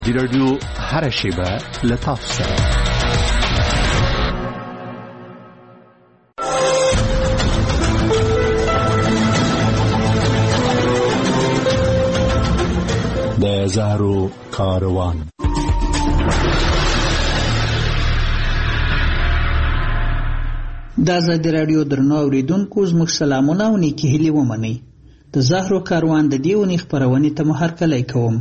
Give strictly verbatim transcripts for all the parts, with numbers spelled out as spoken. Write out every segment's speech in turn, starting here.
دی راډیو هر شیبه له تاسو سره د زهرو کاروان. د آزادي راډیو درنو اوریدونکو زموږ سلامونه او نیکی هیلې ومنئ. د زهرو کاروان د دې اونۍ خپرونې ته مو هرکلی کوم.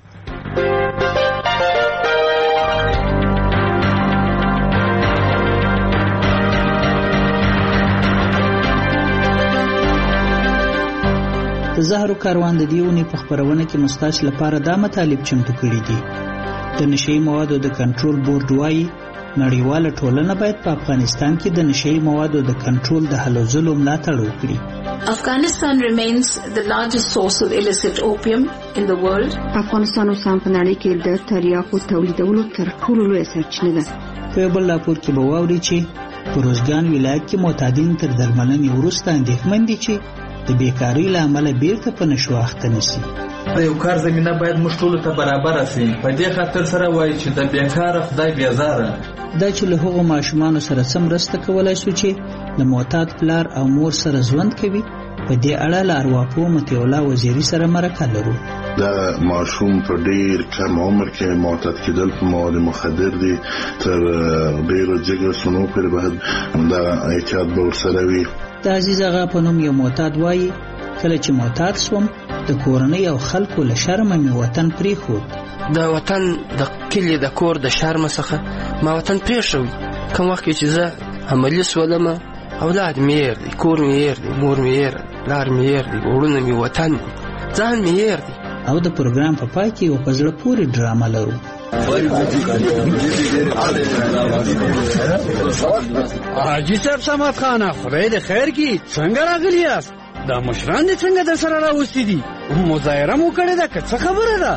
د زهرو کاروان د دې اونۍ په خپرونه کې مستاس لپاره دا مطالب چمتو کړي دي. د نشئی موادو د کنټرول بورډ وايي نړیواله ټولنه باید په افغانستان کې د نشئی موادو د کنټرول د هلو ځلو ملاتړ وکړي. Afghanistan remains the largest source of illicit opium in the world. افغانستان اوس هم په نړۍ کې د تریاکو تولیدولو تر ټولو لویه سرچینه ده. په یو بل راپور کې به واورئ چې په روزګان ولایت کې معتادین تر درملنې وروسته اندېښمن دي چې د بیکارۍ له امله بیرته په نشو اخته نشي. د یو کار زمینه باید موږ ټولو ته برابر شي. په دې خاطر سره وایي چې د بیکاره خدای بیزاره. دا چې له هغو ماشومانو سره څه مرسته کولی شو چې د معتاد پلار او مور سره ژوند کوي، په دې اړه له ارواپوه مطیع الله وزیري سره مرکه لرو. دا ماشوم په ډیر کم عمر کې معتاد کېدل په مواد مخدر دي، تر ډیرو جګر سنو پورې باید دا احتیاط به ورسره وي. د عزیز آغا په نوم یو معتاد وایي کله چې معتاد شوم د کورنۍ او خلکو له شرمه مې وطن پرېښود. د وطن د کلي د کور د شرمه څخه ما وطن پرېښود. کوم وخت کې چې زه عملي شولم اولاد مې هېر دی، کور مې هېر دی، مور مې هېر دی، پلار مې هېر دی، وروڼه مې، وطن مې، ځان مې هېر دی. او د پروګرام په پای کې یو په زړه پورې ډرامه لرو. حاجي صاحب سمات خانه خدای دې خیر کړي، څنګه راغلی یاست؟ دا مشران دې څنګه در سره راوستي دي؟ مظاهره مو کړې ده که څه خبره ده؟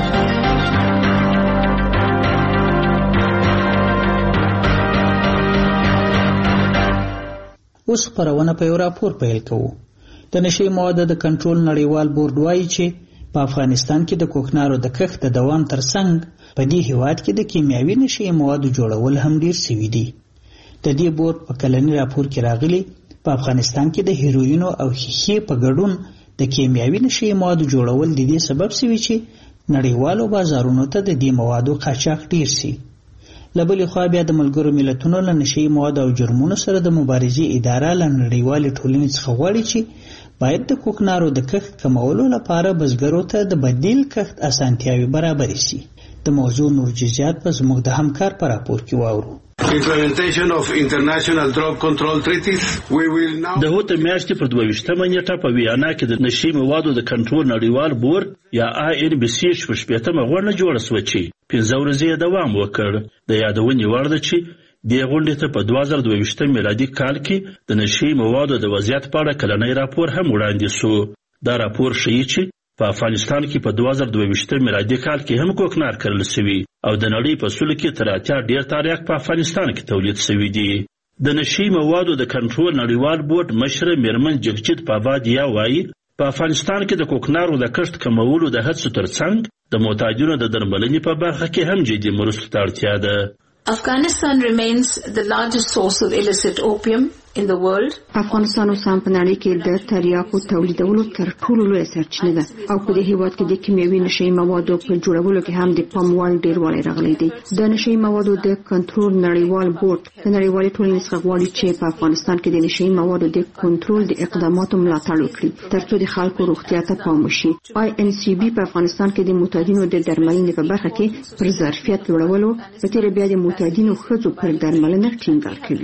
اوس خپرونه په یو راپور پیل کوو. د نشئی موادو د کنټرول نړیوال بورډ وایي چې په افغانستان کې د کوکنارو د کښت د دوام ترڅنګ په دې هیواد کې د کیمیاوي نشئی موادو جوړول هم ډیر سوي دي. د دې بورډ په کلني راپور کې راغلي په افغانستان کې د هیروینو او ښیښې په ګډون د کیمیاوي نشئی موادو جوړول د دې سبب سوي چې نړیوالو بازارونو ته د دې موادو قاچاق ډیر سي. له بلې خوا بیا د ملګرو ملتونو له نشئی موادو او جرمونو سره د مبارزې اداره له نړیوالې ټولنې څخه غواړي چې باید د کوکنارو د کښت کمولو لپاره بزګرو ته د بدیل کښت اسانتیاوي برابرې شي. د موضوع نور جزئیات په زموږ د همکار په راپور کې واورو. Implementation of international drug control treaties. We will now د هوت میاشتې پر دوه ویشتمه نیټه په ویانا کې د نشئی موادو د کنټرول نړیوال بورډ یا آی ان بي سي شپږشپېتمه غونډه جوړه شوه چې پنځه ورځې یې دوام وکړ. د یادونې وړ ده چې دې غونډې ته په دوه زره دوه ویشتم میلادي کال کې د نشئی موادو د وضعیت په اړه کلنی راپور هم وړاندې شو. دا راپور ښیي چې په افغانستان کې په دوه زره دوه ویشتم میلادي کال کې هم کوکنار کرل شوي او د نړۍ په سلو کې تر اتیا ډیر تریاک په افغانستان کې تولید شوي دي. د نشئی موادو د کنټرول نړیوال بورډ مشره میرمن جگجیت پابادیا وایي په افغانستان کې د کوکنارو د کښت کمولو د هڅو ترڅنګ د معتادینو د درملنې په برخه کې هم جدي مرستو ته اړتیا ده. Afghanistan remains the largest source of illicit opium in the world. افغانستان اوس هم په نړۍ کې د تریاکو تولیدولو تر ټولو لویه سرچینه ده او په دې هیواد کې د کیمیاوي نشئی موادو په جوړولو کې هم د پام وړ ډیروالی راغلی دی. د نشئی موادو د کنټرول نړیوال بورډ د نړیوالې ټولنې څخه غواړي چې په افغانستان کې د نشئی موادو د کنټرول د اقداماتو ملاتړ وکړي ترڅو د خلکو روغتیا ته پام وشي. آی ان سی بي په افغانستان کې د معتادینو د درملنې په برخه کې پر ظرفیت لوړولو په تیر بیا د معتادینو ښځو پر درملنه ټینګار کوي.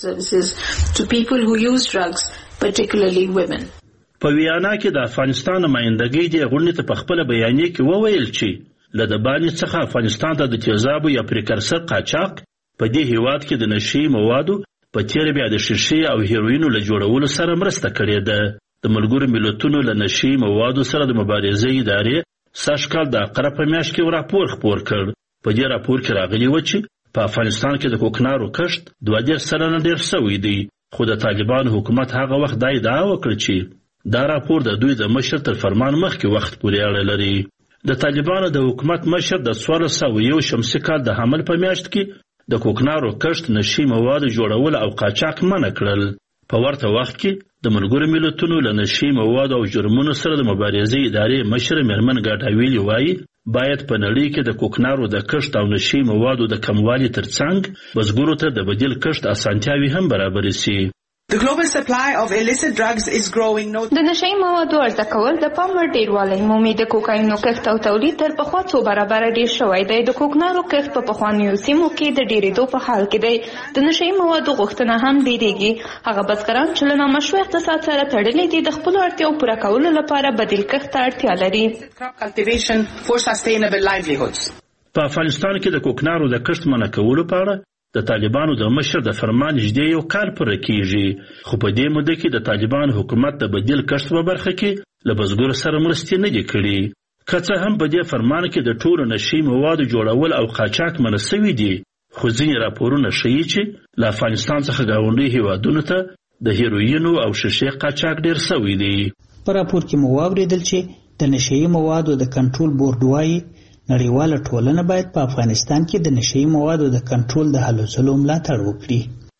People who use drugs, particularly women. په ویانا کې د افغانستان نمائندګۍ د غونډې ته په خپل بیانیه کې وویل چې له د باندې څخه افغانستان ته د تیزابو یا پریکرسر قاچاق په دې هیواد کې د نشئی موادو په تیر بیا د شیشې او هیروینو له جوړولو سره مرسته کړې ده. د ملګرو ملتونو له نشئی موادو سره د مبارزې ادارې سږ کال د عقرب په میاشت کې راپور خپور کړ. په دې راپور کې راغلي و چې په افغانستان کې د کوکنارو کښت دوه دېرش سلنه ډېر شوی دی. خو د طالبانو حکومت هغه وخت دا ادعا وکړه چې دا راپور د دوی د مشر تر فرمان مخکې وخت پورې اړه لري. د طالبانو د حکومت مشر د څوارلس سوه یو شمسي کال د حمل په میاشت کې د کوکنارو کښت، نشي موادو جوړول او قاچاق منع کړل. په ورته وخت کې د ملګرو ملتونو له نشي موادو او جرمونو سره د مبارزې ادارې مشر میرمن ګاټاویلي وایي باید په نړۍ کې د کوکنارو د کښت او نشي موادو د کموالي ترڅنګ بزګرو ته د بدیل کښت اسانتیاوي هم برابرې سي. The global supply of illicit drugs is growing. د نشئی موادو عرضه کول د پام وړ ډیروالی مومي. د کوکاینو کښت او تولید تر پخوا څو برابره ډیر شوی دی. د کوکنارو کښت په پخوانیو سیمو کې د ډیریدو په حال کې دی. د نشئی موادو غوښتنه هم ډیریږي. هغه بزګران چې له نامشروع اقتصاد سره تړلي دي د خپلو اړتیاو پوره کولو لپاره بدیل کښت ته اړتیا لري. Cultivation for sustainable livelihoods. په افغانستان کې د کوکنارو د کښت منع کولو په اړه د طالبانو د مشر د فرمان نږدې یو کال پوره کیږي، خو په دې موده کې د طالبان حکومت د بدیل کښت په برخه کې له بزګرو سره مرستې نه دي کړي. که څه هم په دې فرمان کې د ټولو نشي موادو جوړول او قاچاق منع سوي دي، خو ځینې راپورونه ښیي چې له افغانستان څخه ګاونډي هیوادونو ته د هیروینو او شیشې قاچاق ډیر سوي دي. په راپور کې مو واورېدل چې د نشي موادو د کنټرول بورډ وایي نړیواله ټولنه باید په افغانستان کې د نشي موادو د کنټرول د هلو ځلو ملاتړ وکړي.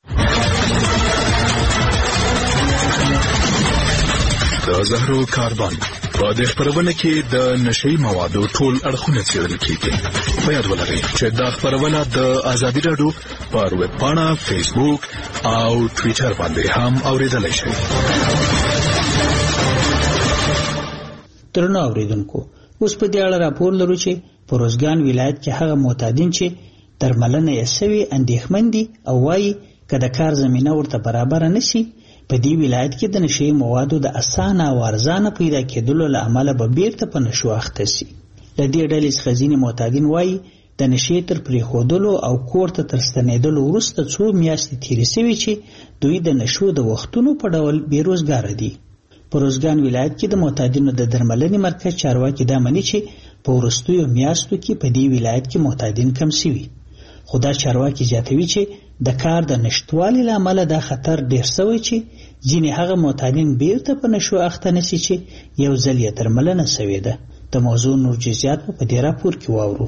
د زهرو کاربن په دې خپرونه کې د نشي موادو ټول اړخونه څېړل کیږي. په یاد ولرئ چې دا خپرونه د ازادي راډیو پر ویب پاڼه، فیسبوک او ټویټر باندې هم اورېدلی شئ. درنو اوریدونکو، اوس په دې اړه راپور لرو چې په روزګان ولایت کې هغه معتادین چې درملنه یې سوي اندېښمن دي او وایي که د کار زمینه ورته برابره نشي، په دې ولایت کې د نشي موادو د اسانه او ارزانه پیدا کېدلو له امله به بیرته په نشو اخته سي. له دې ډلې څخه ځینې معتادین وایي د نشي تر پرېښودلو او کور ته تر ستنېدلو وروسته څو میاشتې تېرې سوي چې دوی د نشو د وختونو په ډول بېروزګاره دي. په روزګان ولایت کې د معتادینو د درملنې مرکز چارواکي دا مني چې په وروستیو میاشتو کې په دې ولایت کې معتادین کم سوي، خو دا چارواکي زیاتوي چې د کار د نشتوالي له امله دا خطر ډیر سوی چې ځینې هغه معتادین بیرته په نشو اخته نشي چې یو ځل یې درملنه سوې ده. د موضوع نور جزئیات په دې راپور کې واورو.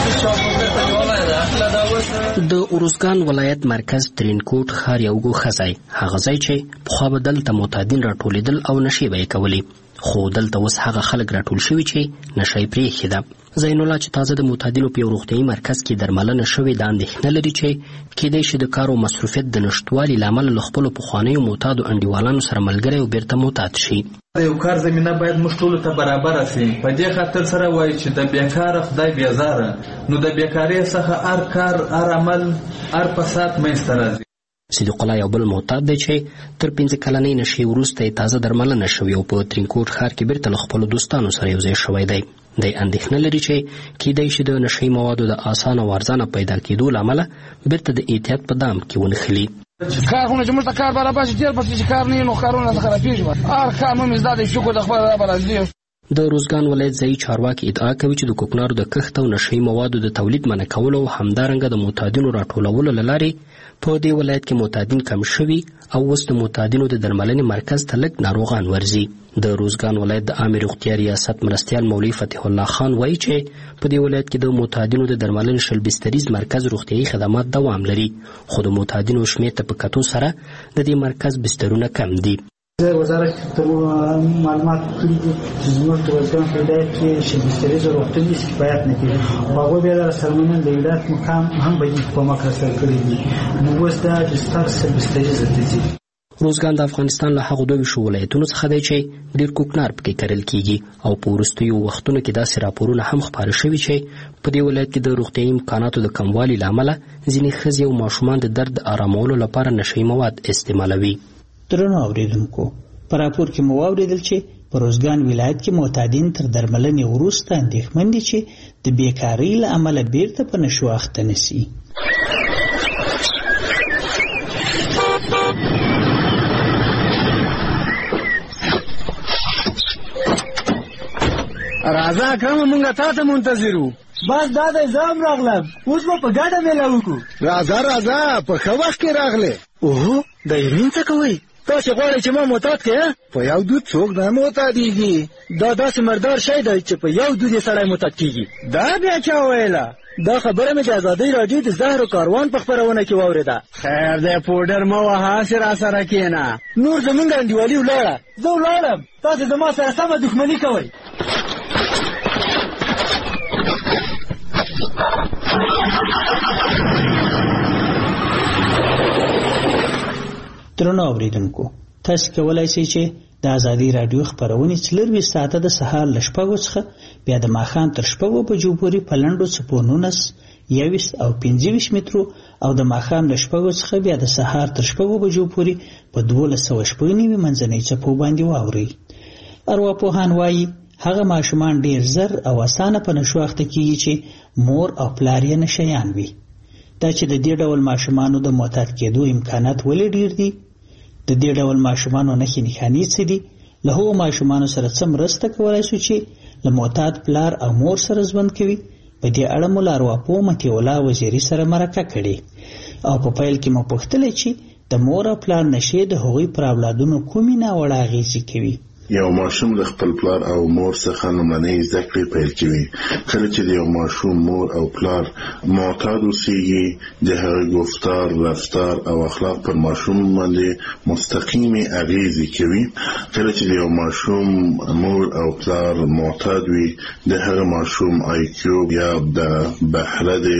د اروزګان ولایت مرکز ترینکوټ ښار یو ګوښه ځای، هغه ځای چې پخوا به دلته معتادین راټولېدل او نشې به یې کولې، خو دلته اوس هغه خلک راټول شوي چې نشه یې پرېښې ده. زین الله چې تازه د معتادینو په یو روغتیایي مرکز کې درملنه شوې، دا اندېښنه لري چې کیدای شي د کار او مصروفیت د نشتوالي له امله له خپلو پخوانیو معتادو انډیوالانو سره ملګری او بیرته معتاد شي. د یو کار زمینه باید موږ ټولو ته برابره سي. په دې خاطر سره وایي چې د بیکاره خدای بیزاره، نو د بیکارۍ څخه هر کار، هر عمل، هر فساد منځته راځي. صدیق الله یو بل معتاد دی چې تر پنځه کلنۍ نشې وروسته یې تازه درملنه شوې او په ترینکوټ ښار کې بیرته له خپلو دوستانو سره یو ځای شوی دی. دی اندېښنه لري چې کیدای شي د نشهیي موادو د اسانه او ارزانه پیدا کېدو له امله بیرته د احتیاط په دام کې ونښلي. کار خونه چې موږ ته کار برابر شي، ډېر پسې چې کار نه وي نو کارونه راته خرابېږي. هر کار مو مې زده دی، شکر د خدای رب العالمین. د روزګان ولایت ځایي چارواکي ادعا کوي چې د کوکنارو د کښت او نشهیي موادو د تولید منع کولو او همدارنګه د معتادینو راټولولو له لارې په دې ولایت کې معتادین کم شوي او اوس د معتادینو د درملنې مرکز ته لږ ناروغان ورځي. د روزګان ولایت د عامې روغتیا ریاست مرستیال مولوي فتح الله خان وایي چې په دې ولایت کې د معتادینو د درملنې شل بستریز مرکز روغتیایي خدمات دوام لري، خو د معتادینو شمېر ته په کتو سره د دې مرکز بسترونه کم دي. وزارت ته معلومات کړي دي چې زموږ د روزګان په ولایت کې شل بستریزه روغتوني کفایت نه کوي. هغوی بیا د سرمنن د ولایت مقام هم به یې کومک راسره کړی دي، نو اوس دا بستر شل بستریزه ته ځي. روزګان د افغانستان له هغو دوه ویشتو ولایتونو څخه دی چې ډېر کوکنار پکې کرل کیږي او په وروستیو وختونو کې داسې راپورونه هم خپاره شوي چې په دې ولایت کې د روغتیایي امکاناتو د کموالي له امله ځینې ښځې او ماشومان د درد آرامولو لپاره نشهیي مواد استعمالوي. درنو اوریدونکو، په راپور کې مو واورېدل چې په روزګان ولایت کې معتادین تر درملنې وروسته اندېښمن دي چې د بیکارۍ له امله بیرته په نشو اخته نشي. راځه کومه مونږه تا ته منتظر وو. بس دا دی زه هم راغلم، اوس به په ګډه میله وکړو. راځه راځه، په ښه وخت کې راغلې. اوهو دا یمین څه کوئ؟ تاسې غواړئ چې ما معتاد کړې؟ په یو دود څوک نه معتادېږي. دا داسې مردار شی دی چې په یو دود یې سړی معتاد کېږي. دا بیا چا ویله؟ دا خبره مې د ازادۍ راډیو د زهرو کاروان په خپرونه کې واورېده. خیر دی پوډر مه وهه چې را سره کښېنه. نور زمونږ انډیوالي ولاړه، زه ولاړم، تاسې زما سره سمه دښمني کوئ. درنو اوریدونکو، تاسو کولای شئ چې د ازادي رادیو خبرونه څلرویشت ساعته د سهار له شپږو څخه بیا د ماښام تر شپږو بجو پورې په لنډو څپو نولس، یوویشت او پنځه ویشت مترو او د ماښام له شپږو څخه بیا د سهار تر شپږو بجو پورې په دولس سوه شپږ نوي منځنۍ څپو باندې واورئ. ارواپوهان وایي هغه ماشومان ډیر زر او اسانه په نشو اخته کیږي چې مور او پلار یې نشیان وي. دا چې د دې ډول ماشومانو د معتاد کېدو امکانات ولې ډیر دي؟ د دې ډول ماشومانو نښې نښانې څه دي؟ له هغو ماشومانو سره څه مرسته کولی شو چې له معتاد پلار او مور سره ژوند کوي؟ په دې اړه مو له ارواپوه مطیع الله وزیري سره مرکه کړې او په پیل کې مو پوښتلی چې د مور او پلار نشې د هغوی پر اولادونو کومې ناوړه اغېزې کوي. یو ماشوم د خپل پلار او مور څخه لومړنۍ زده کړې پیل کوي. کله چې د یو ماشوم مور او پلار معتاد اوسېږي، د هغه گفتار، رفتار او اخلاق پر ماشوم باندې مستقیمې اغېزې کوي. کله چې د یو ماشوم مور او پلار معتاد وي، د هغه ماشوم آی کیو یا د بهره د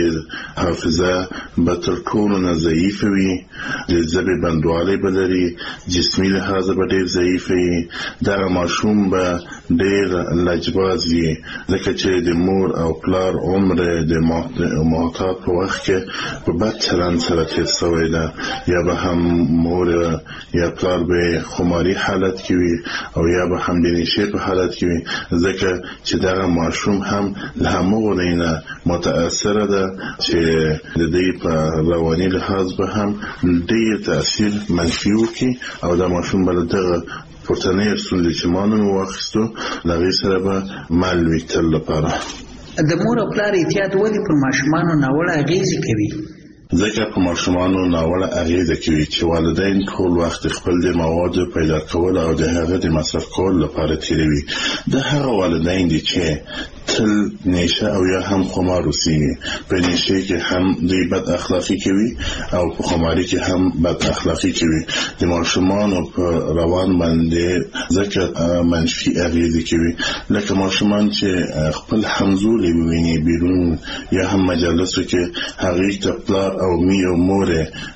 حافظه به تر ټولو نه ضعیفه وي، د ژبې بندوالی به لري، جسمي لحاظه به ډېر ضعیفه وي. دغه ماشوم به ډېر لجباز وي، ځکه چې د مور او پلار عمر د معتاد په وخت کې په بد چلند سره تېر سوی ده، یا به هم مور یا پلار به خماري حالت کې وي او یا به هم د نشې په حالت کې وي، ځکه چې دغه ماشوم هم له همغو ځای نه متاثره ده چې د دې په رواني لحاظ به هم ډېر تاثیر منفي وکړي او دا ماشوم به له دغه پورتنۍ ستونزې چې ما نن واخیستو له هغې سره به مل وي تل لپاره. د مور او پلار احتیاط ولې پر ماشومانو ناوړه اغېزې کوي؟ ځکه په ماشومانو ناوړه اغېزه کوي چې والدین ټول وخت خپل د موادو پیدا کول او د هغه د مصرف کول لپاره تیروي. د هغه والدین دي چې تل نشه او یا هم خمار اوسېږي. په نشه کې هم دوی بد اخلاقي کوي او په خماري کې هم بد اخلاقي کوي. د ماشومانو په روان باندې ځکه منفي اغېزې کوي، لکه ماشومان چې خپل همزولي وویني بیرون یا هم مجالسو کې هغې ته پلار او می او مور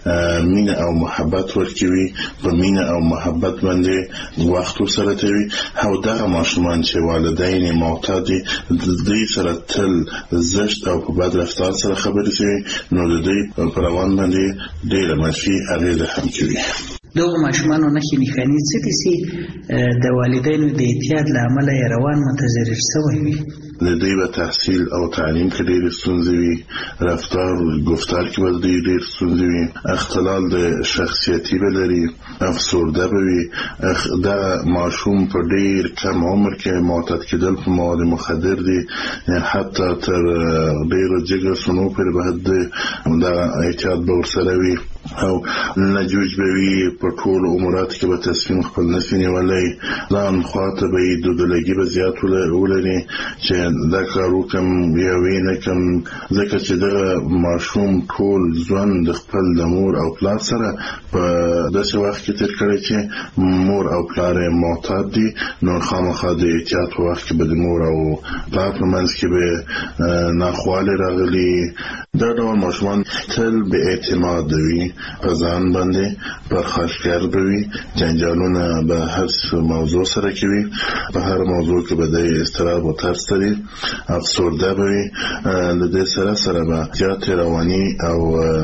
مینه او محبت ورکوي، په مینه او محبت باندې وخت ورسره کوي. او دغه ماشومان چې والدین معتاد دي، د دوی سره تل زشت او په بد رفتار سره خبرې کوي، نو د دوی په روان باندې ډېره منفي اغېزه هم کوي. دغو ماشومانو نښې نښانې څه دي چې د والدینو د احتیاط له امله یې روان متضرر شوی وي؟ د دوی به تحصیل او تعلیم کې ډېرې ستونزې وي، رفتار او گفتار کې به دوی ډېر ستونزې وي، اختلال د شخصیتي به لري، افسرده به وي. دا ماشوم په ډېر کم عمر کې معتاد کېدل په مواد مخدر دي، حتی تر ډېرو جګر سنو پورې به دا احتیاط به ورسره وي او لجوج به وي. په ټولو اموراتو کې به تصمیم خپل نشي نیولی، ځان خواته به یې دودلګي به زیات ولري چې دا کار وکړم یا ویې نه کړم، ځکه چې دغه ماشوم ټول ژوند د خپل د مور او پلار سره په داسې وخت کې تېر کړی چې مور او پلار یې معتاد دي، نو خامخا د احتیاط په وخت کې به د مور او پلار په منځ کې به ناخوالې راغلي. دا ډول ماشومان تل بې اعتماده وي، په ځان باندې پرخاشګر به وي، جنجالونه به هر موضوع سره کوي، په هر موضوع کې به د اضطراب او ترس لري، افسرده به وي. له دې سره سره به زیاتې رواني او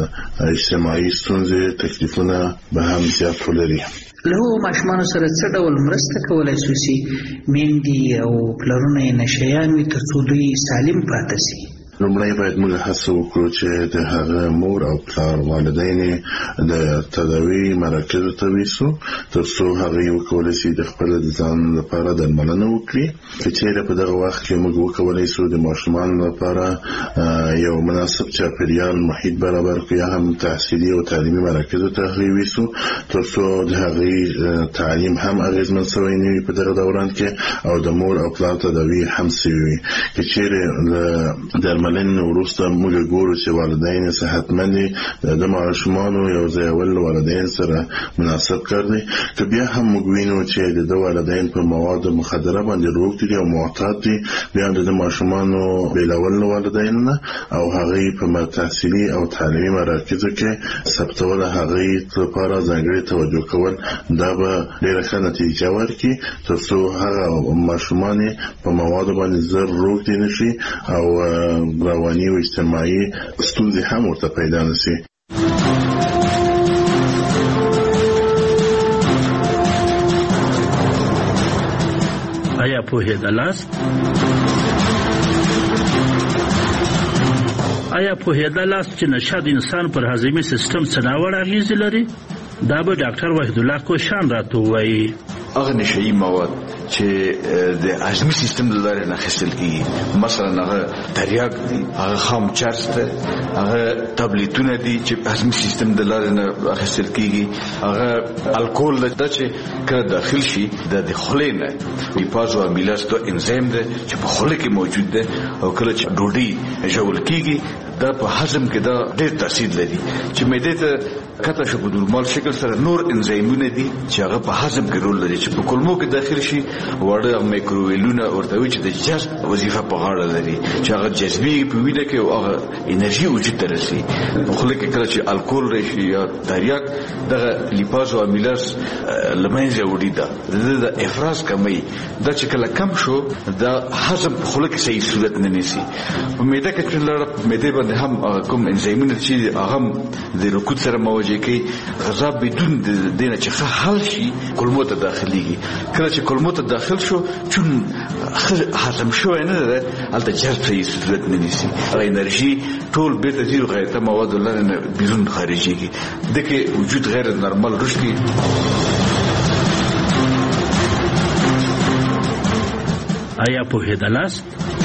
اجتماعي ستونزې، تکلیفونه به هم زیات ولري. له هغو ماشومانو سره څه ډول مرسته کولی شو چې میندې او پلرونه یې نشیان وي تر څو دوی سالم پاتې شي؟ لومړی باید موږ هڅه وکړو چې د هغه مور او پلار والدین د تداوی مراکزو ته ویسو تر څو هغه وکولای شي د خپل ځان لپاره درملنه وکړي. که چیرې په دغه وخت کې موږ وکولای شو د ماشومان لپاره یو مناسب چاپیریال محیط برابر کړو یا هم تحصیلي او تعلیمي مراکزو ته هغه ویسو تر څو د هغه تعلیم هم اغیزمن شوی نه وي په دغه دوران کې او د مور او پلار تداوی هم شوی وي. که چیرې درملنې وروسته موږ ګورو چې والدین صحتمند دي د ماشومانو یو ځای ول والدین سره مناسب کار دی. که بیا هم موږ وینو چې د والدین په مواد مخدره باندې روغ دي او معتاد دي بیا د ماشومانو بیلول والدین نه او هغه په تحصیلي او تعلیمي مراکزو کې ثبتول هغه لپاره ځانګړي توجه کول دا به ډیره ښه نتیجه ورکړي تر څو هغه ماشومان په مواد باندې زر روغ دي نشي او رواني او اجتماعي ستونزې هم ورته پیدا نشي. آیا پوهېدلاست آیا پوهېدلاست چې نشه د انسان پر هضمي سیستم څه ناوړه اغېزې لري؟ دا به ډاکټر وحید الله کوشان راته ووایي. هغه نشهیي مواد چې د هضمي سیستم له لارې نه اخیستل کېږي، مثلا هغه تریاک دي، هغه خام چرس ده، هغه تابلیتونه دي چې هضمي سیستم د لارې نه اخیستل کېږي، هغه الکول ده چې کله داخل شي د خولې نه لیپاز او امیلاز دو انزیم ده چې په خوله کې موجود ده او کله چې ډوډۍ ژوول کېږي دا په هضم کې دا ډېر تاثیر لري چې معدې ته کته شو په نورمال شکل سره نور انزیمونه دي چې هغه په هضم کې رول لري چې په کولمو کې داخل شي وړه مایکروویلونه ورته وي چې د جذب وظیفه په غاړه لري چې هغه جذبي په وینه کې او هغه انرژي وجود ته رسي. خو لکه کله چې الکول راشي یا تریاک دغه لیپاز او امیلاز لمنځه وړي دا د افراز کمی دا چې کله کم شو دا هضم په خوله کې صحیح صورت نه نیسي. په معده کې چې لاره معده باندې هم کوم انزیمونه چې هغه د رکود سره موجود کې غذا بدون د دینه چې حل شي کولمو ته داخليږي. کله چې کولمو ته داخل شو چون هضم شو نه ده البته جذب صحیح صورت نه نیسي، هغه انرژي ټول بیرته زیرو غیرته مواد لرنه بیرون خارجيږي دغه وجود غیر نورمال رشدي. آیا پوهېدلاست؟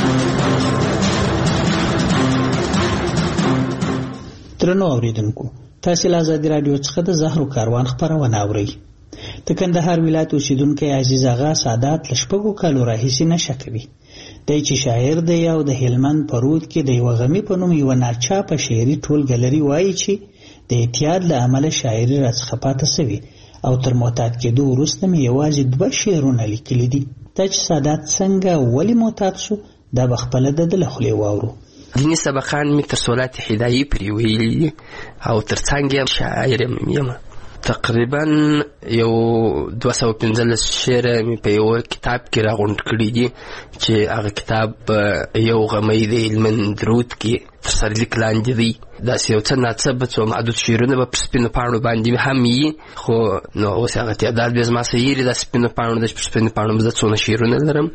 درنو اوریدونکو، تاسو له آزادي رادیو څخه د زهرو کاروان خبرونه اورئ. د کندهار ولایت اوسیدونکو عزیز آغا سعادت لشپږو کالو راهیسې نشه کوي. دی چې شاعر دی او د هلمند په رود کې د یوه غمي په نوم یوه ناچاپه شعري ټولګه لري. وایي چې د اعتیاد له امله شاعري راڅخه پاته سوي او تر معتاد کېدو وروسته مې یوازې دوه شعرونه لیکلي دي. دا چې سعادت څنګه ولې معتاد شو دا به خپله د ده له خولې واورو. دیني سبقان می تر سولات هدایي پرې ویلي او تر څنګ یم شاعر یم. تقریبا یو دوه سوه پنځلس شعره مې په یو کتاب کې راغونډ کړي دي چې هغه کتاب یو غمی د هلمند رود کې تر سرلیک لاندې دی. داسې یو څه ناڅه څو معدود شعرونه به په سپینو پاڼو باندې هم وي، خو نو اوس هغه تعداد بیا زما څه یېرې دا سپینو پاڼو ده چې په سپینو پاڼو زه څونه شعرونه لرم.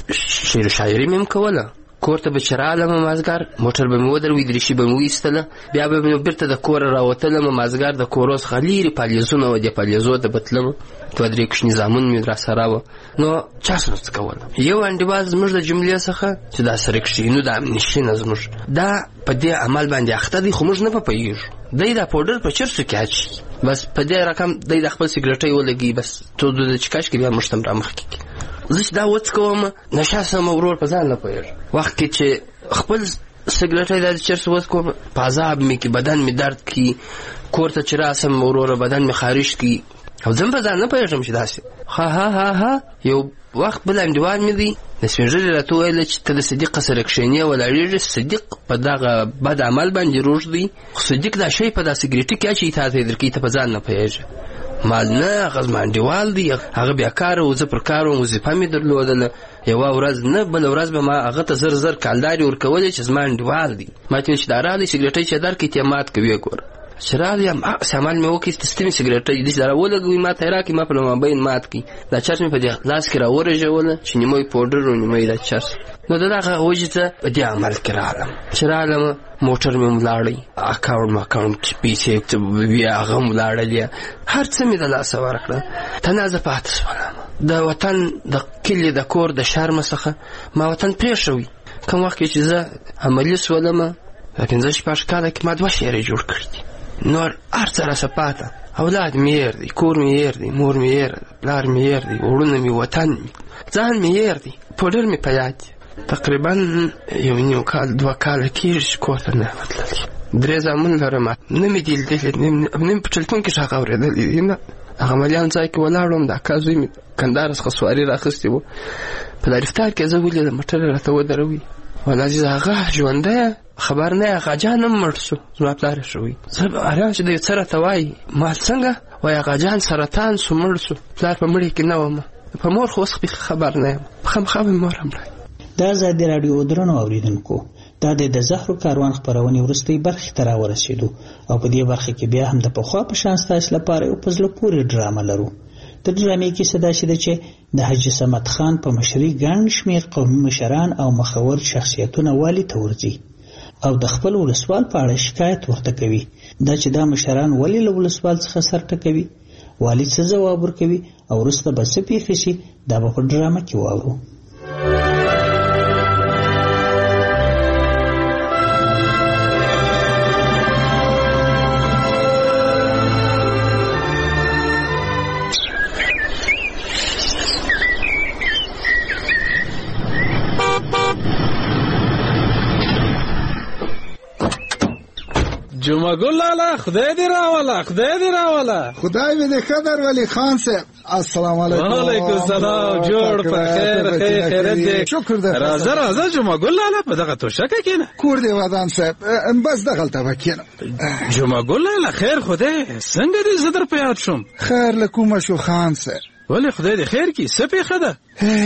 شعر شاعري مې هم کوله. کور ته به چې رالم مازدیګر موټر به مې ودروي دریشي به مې وایستله، بیا به مې بیرته د کوره راوتلم مازدیګر د کور څخه لرې پالیزونه وه، دې پالیزو ته به تلم، دوه درې کوچني زامن مې راسره وه. نو چا سره څه کوله؟ یو انډیوال زموږ د جملې څخه چې دا سره کښېنو دا امنیشي نه زموږ دا په دې عمل باندې اخته دی، خو موږ نه په پوهېږو. دی دا پوډر په چرسو کې اچي، بس په دې رقم دی د خپل سګرټۍ ولګي، بس تو د چکاش کې بیا موږ ته هم رامخکې کړي. زه چې دا وڅکوم نشه سم ورور په ځان نه پوهېږم. وخت کې چې خپل سګرټۍ دا د چرس وڅکوم په عذاب مې کې بدن مې درد کړي، کور ته چې راسم وروره بدن مې خارش کړي او زه هم په ځان نه پوهېږم چې داسې ها ها ها ها. یو وخت بل انډیوال مې دی د سپین ږیري راته وویله چې ته د صدیق سره کښېنې ولاړېږې، صدیق په دغه بد عمل باندې روږ دی، خو صدیق دا شی په دا سګرېټي کې اچوي تا ته یې درکوي، ته په ځان نه پوهېږې. مال نه هغه زما انډیوال دی، هغه بیا کار و زه پر کار وم، وظیفه مې درلودله. یوه ورځ نه بله ورځ به ما هغه ته زر زر کالدارې ورکولې چې زما انډیوال دی. ما ته ویل چې دا راغلی سګرېټۍ چې درکړي ته یې مات کوي ګوره. چې راغلم سامان مې وکیست ستمې سګرټ دې سره ولګوي ما ته راکې ما په مابین مات کی دا چرس مې په دې لاس کې راورژول چې نیمه پودر او نیمه دا چرس نو دغه وجه ته په دې عمل کې راغلم چې راغلم موټر مې ملاړی اکاونټ ما اکاونټ پیسې ته بیا غم لاړل هر څه مې د لاس ورکړه تنازه پاتې شوم د وطن د کلی د کور د شرم څخه ما وطن پریښوي کوم وخت چې زه عملي سولم پنځه شپږ کاله کې ما دوه شعرې جوړ کړي دي نور هر څه راسه پاته اولاد مې هېر دی کور مې هېر دی مور مې هېر دی پلار مې هېر دی وروڼه مې وطن مې ځان مې هېر دی پوډر مې په یاد دی تقریبا یو نیم کال دوه کاله کېږي چې کور ته نه یم تللی درې زامن لرم نه مې دي لیدلي نه مې په ټلیفون کې غږ اورېدلی دي نه هغه عملیان ځای کې ولاړ وم د اکا زوی مې کندهار څخه سواري راخیستې وه په لارفتار کې زه ولیدم موټر یې راته ودروي ولا عزیز هغه ژوندی خبر نه هغه جان هم مړ شو زما پلار یې شوی زه حیران چې دی څه راته وایي ما څنګه وایي هغه جان سرطان شو مړ شو پلار په مړي کې نه وم په مور خو اوس خبر نه یم خامخا مې مور هم مړه د ازادي راډیو درنو اوریدونکو دا د زهرو کاروان خپرونې وروستۍ برخې ته راورسېدو او په دې برخه کې بیا هم د پخوا په شان ستاسو لپاره یو په زړه پورې ډرامه لرو د ډرامې کیسه داسې ده چې د حاجي صمد خان په مشرۍ ګڼ شمېر قومي مشران او مخور شخصیتونه والي ته ورځي او د خپل ولسوال په اړه شکایت ورته کوي دا چې دا مشران ولې له ولسوال څخه سر ټکوي والي څه ځواب ورکوي او وروسته به څه پیښې شي دا به په ډرامه کې واورو جمعه ګل لالا خدای دې راوله خدای دې راوله خدای مې دې قدر ولی خان صاحب السلام علیکم وعلیکم السلام جوړ په خیر خیر خیرت دې شکر دې راځه راځه جمعه ګل لالا په دغه توشکه کېنه کور دې ودان صاحب بس دغلته وکینه جمعه ګل لالا خیر خدای څنګه دې زدر په یاد شوم خیر لکومه شو خان صاحب ولی خدای دې خیر کی څه پیښه ده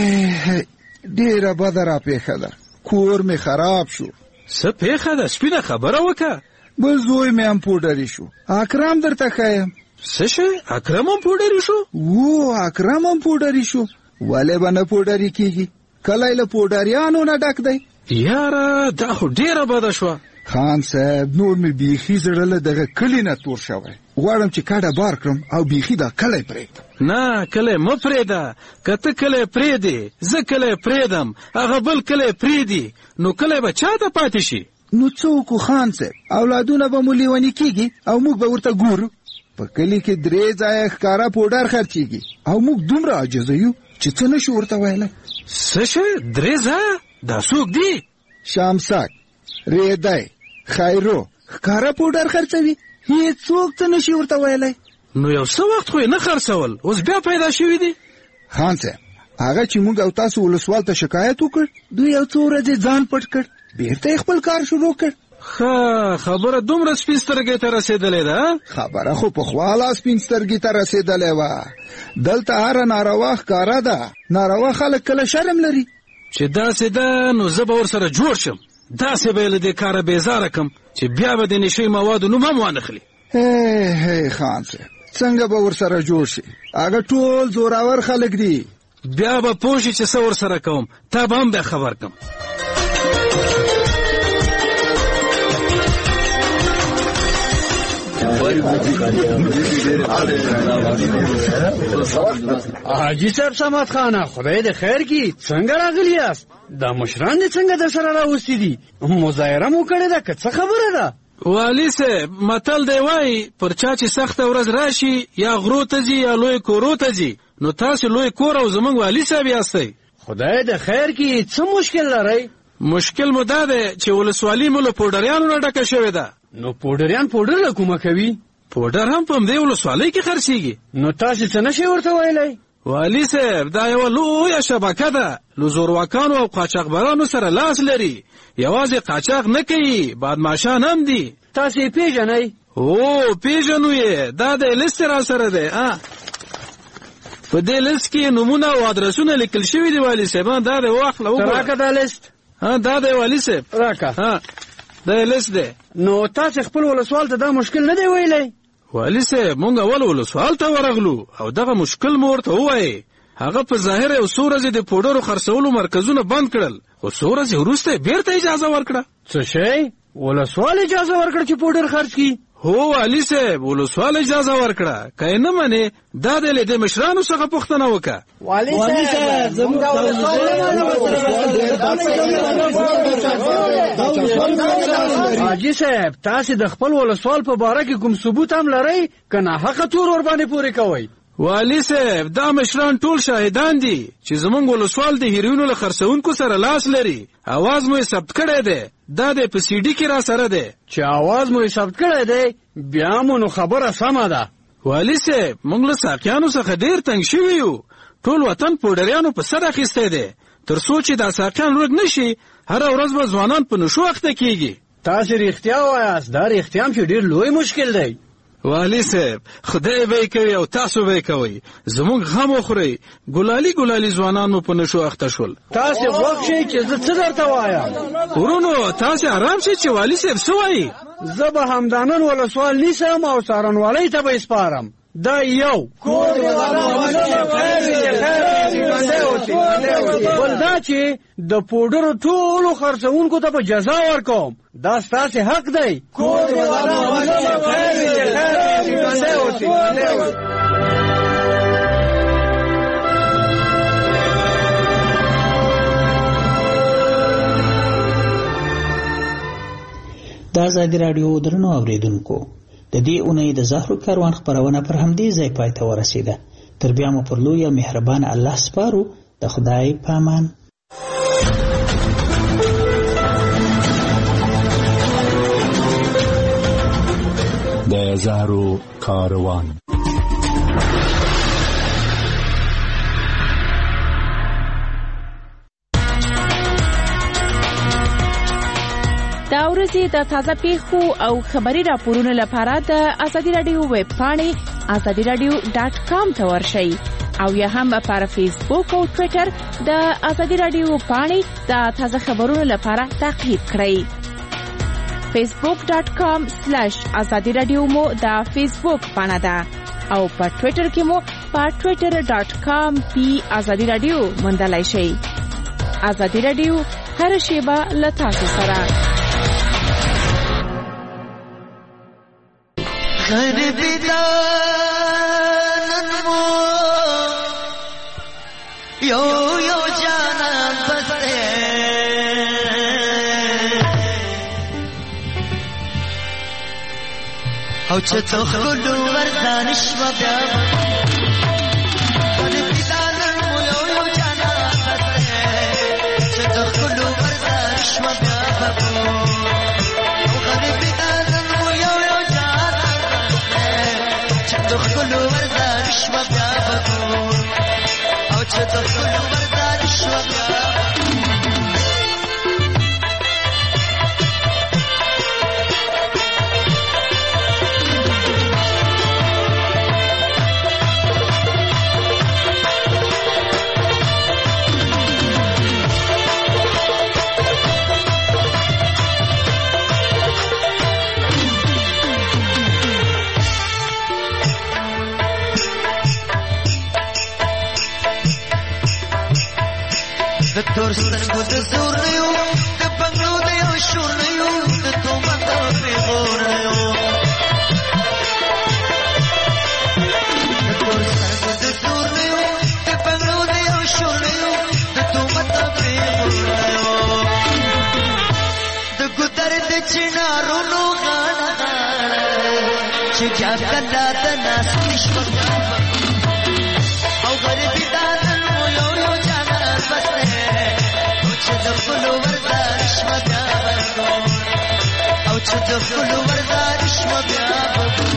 ډیره بده را پیښه ده کور مې خراب شو څه پیښه ده سپینه خبره وکړه بل زوی مې هم پوډري شو اکرم درته ښایم څه شی اکرم هم پوډري شو و اکرم هم پوډري شو ولې به نه پوډري کیږي کله یې له پوډریانو نه ډک دی یاره دا خو ډیره بده شوه خان صاحب نور مې بیخي زړه له دغه کلي نه تور شوی غواړم چې کډه بار کړم او بیخي دا کلی پرېږدم نه کلی مه پرېږده که ته کلی پرېږدې زه کلی پرېږدم هغه بل کلی پرېږدي نو کلی به چا ته پاتې شي نو څوک خان صاحب اولادونه به مو لیوني کیږي او موږ به ورته ګورو په کلي کې درې ځایه ښکاره پوډر خرڅېږي او موږ دومره عاجزه یو چې څه نشو ورته ویلی څه شی درې ځایه دا څوک دي شامسک ریدی خیرو ښکاره پوډر خرڅوي هېڅوک څه نشي ورته ویلی نو یو څه وخت خو یې نه خرڅول اوس بیا پیدا شوي دي خان صاحب هغه چې موږ او تاسو ولسوال ته شکایت وکړ دوی یو څو ورځې ځان پټ کړ بیرته خپل کار شروع کړ ښه خبره دومره سپین سترګې ته رسېدلې ده خبره خو پخوا لا سپین سترګې ته رسېدلې وه دلته هره ناروا ښکاره ده ناروا خلک کله شرم لري چې داسې ده نو زه به ورسره جوړ شم داسې به یې له دې کاره بېزاره کړم چې بیا به د نشې موادو نوم هم وانخلي هی هی خان صاحب څنګه به ورسره جوړ شي هغه ټول زوراور خلک دي بیا به پوه شي چې څه ورسره کوم تا به هم بیا خبر کړم حاجي صاحب صمد خانه خدای دې خیر کی څنګه راغلی یاست دا مشران دې څنګه در سره راوستي دي مظاهره مو کړې ده که څه خبره ده والي صاحب متل دی وایي پر چا چې سخته ورځ راشي یا غرو ته ځي یا لوی کورو ته ځي نو تاسو لوی کور او زمونږ والي صاحب یاستئ خدای دې خیر کی څه مشکل لرئ مشکل مو دا دی چې ولسوالي مو له پوډریانو نه ډکه شوې ده نو پوډریان پوډر له کومه کوي پوډر هم په همدې ولسوالۍ کې خرڅېږي نو تاسو څه نشئ ورته ویلی والي صاحب دا یوه لویه شبکه ده له زورواکانو او قاچاقبرانو سره لاس لري یوازې قاچاق نه کوي بادماشان هم دي تاسو یې پیژنئ او پیژنو یې دا د لیست را سره دی په دې لیست کې نومونه او ادرسونه لیکل شوي دي والي صاحب دا دی واخله راکه دا لیست دا دی والي صاحب راکه دا لیست دی. نو تاسو خپل ولسوال ته دا مشکل نه دی ویلی؟ والي صاحب مونږ اول ولسوال ته ورغلو او دغه مشکل مو ورته ووایي. هغه په ظاهر یو څو ورځې د پوډرو خرڅولو مرکزونه بند کړل، خو څو ورځې وروسته بیرته اجازه ورکړه. څه شی؟ ولسوال اجازه ورکړه چې پوډر خرڅ کړي؟ هو والي صاحب ولسوال اجازه ورکړه، که نه منې دا د د مشرانو څخه پوښتنه وکړه. والي صاحب زموږ حاجي صاحب تاسو د خپل ولسوال په باره کې کوم ثبوت هم لرئ که نه حقه تور ور باندې پورې کوئ؟ والي صاحب دا مشران ټول شاهدان دي چې زمونږ ولسوال د هیروینو له خرڅونکو سره لاس لري. اواز مو ثبت کړی دی، دا د په سی ډي کې را سره دی. چې اواز مو ثبت کړی دی بیا مو نو خبره سمه ده. والي صاحب موږ له ساقیانو څخه ډېر تنګ شوي یو، ټول وطن پوډریانو په سر اخیستی دی. تر څو چې دا ساقیان ورک نشي هره ورځ به ځوانان په نشو اخته کیږي. تاسو رښتیا وایاست، دا رښتیا هم چې ډېر لوی مشکل دی. والي صاحب خدای به کوي او تاسو به کوي، زموږ غم وخورئ. ګلالي ګلالي ځوانان مو په نشو اخته شول. تاسو وخت شئ چې زه څه درته وایم. ورونو تاسو آرام شئ چې والي صاحب څه وایي. زه به همدانن ولسوال نیسم او څارنوالۍ ته به یې سپارم. دا یو بل دا چې د پوډرو ټولو خرڅونکو ته به جزا ورکوم. دا ستاسې حق دی. د ازادي راډیو درنو اوریدونکو، د دې اونۍ د زهرو کاروان خپرونه پر همدې ځای پای ته ورسېده. تر بیا مو پر لوی او مهربان الله سپارو. د خدای په امان. د زهرو کاروان. دا ورځې د تازه پیښو او خبري راپورونو لپاره د ازادي راډیو ویب پاڼې ازادي راډیو ډاټ کام ته ورشئ او یا هم پر فیسبوک او ټوئیټر د ازادي راډیو پاڼې د تازه خبرونو لپاره تعقیب کړئ. فیسبوک ډاټ کام سلیش ازادي راډیو مو د فیسبوک پاڼه ده او په ټوئیټر کې مو په ټوئیټر ډاټ کام پی ازادي راډیو موندلای شئ. ازادي راډیو هر شیبه له تاسو سره. غریبی دانن مو یو یو جانان بسته او چه تو خلو وردانش و بیا غریبی دانن مو یو یو جانان بسته چه تو خلو وردانش و بیا غریبی دانن مو یو یو تدخل وردانش وبيابكو او تدخل وردانش وبيابكو د تور سترګو د زور نه یو د بنګلو د یو شور نه یو د تومت او پیغور نه یو د تور سترګو د زور نه یو د بنګلو د یو شور نه یو د تومت او پیغور نه یو د ګدر د چنارونو غاړه غاړه چې بیا کله د ناس نشو او غریبی دادن مو یو یو جانان بسته تدخلوا وردانش وبيابكم او تدخلوا وردانش وبيابكم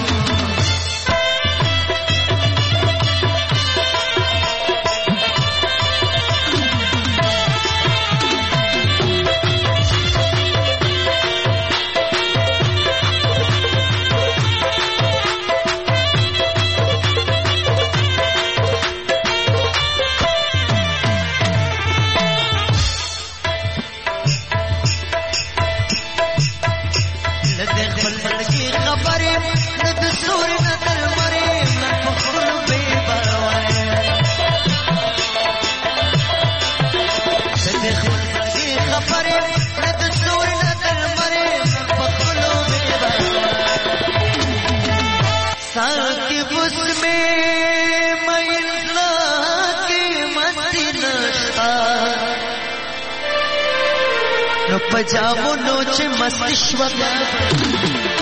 پجامو نو چې مست شو بیا